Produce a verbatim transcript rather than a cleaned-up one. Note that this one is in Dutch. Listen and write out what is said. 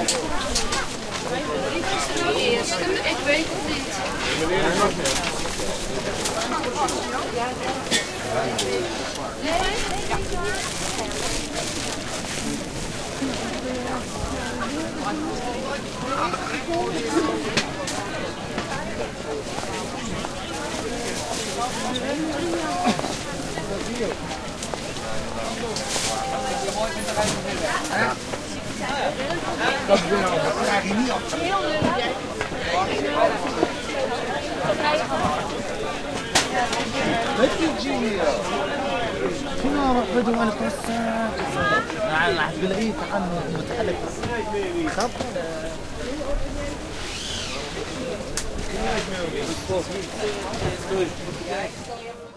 Eerst, ik weet het niet. Dat krijg je niet af. Weet je, Gio? كنا بدو أنا بس راح تلاقيه عنه متحرك خط